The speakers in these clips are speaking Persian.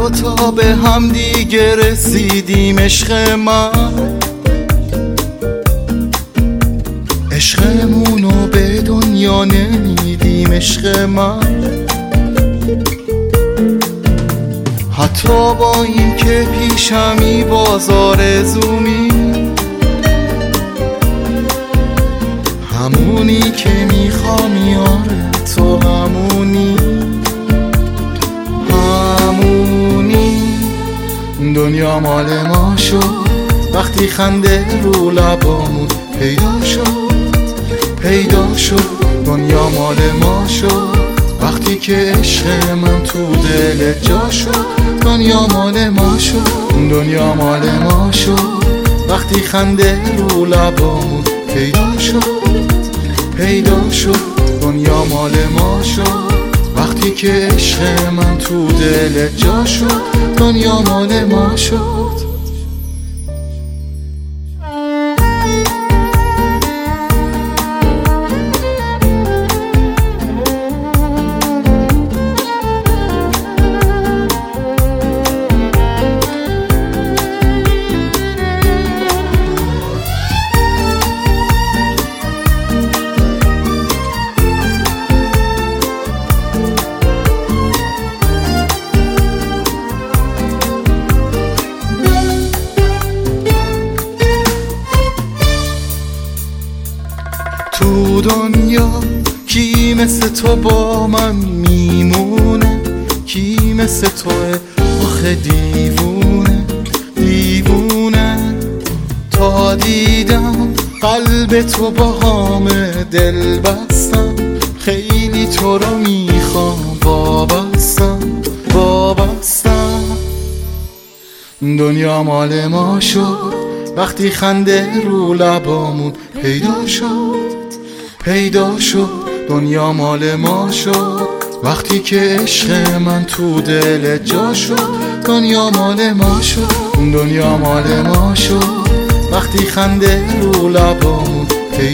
دوتا به هم دیگه رسیدیم عشق من، عشقمونو به دنیا نمیدیم عشق من. حتی با این که پیشمی باز آرزومی، همونی که میخوام یاره تو همونی، دنیا مال ما شد وقتی خنده رو لبامون پیدا شد. دنیا مال ما شد وقتی که عشق من تو دل جا شد. دنیا مال ما شد، دنیا مال ما شد وقتی خنده رو لبامون پیدا شد. دنیا مال ما شد وقتی که عشق من تو دل جا شد. دنیا مال ما شد. تو دنیا کی مثل تو با من میمونه؟ کی مثل توه آخه دیوونه تا دیدم قلب تو با همه دل بستم. خیلی تو رو میخوام وابستم. دنیا مال ما شد وقتی خنده رو لبامون پیدا شد. دنیا مال ما شد وقتی که عشق من تو دل جا شد. دنیا مال ما شد، دنیا مال ما شد وقتی خنده رو لبامون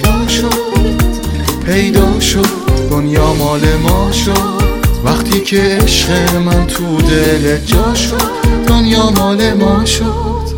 پیدا شد. دنیا مال ما شد وقتی که عشق من تو دل جا شد. دنیا مال ما شد.